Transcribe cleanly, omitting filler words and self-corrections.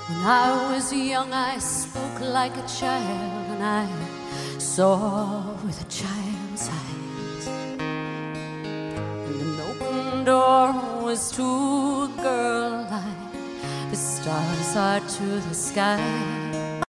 When I was young, I spoke like a child, and I saw with a child's eyes. And an open door was to a girl like the stars are to the sky.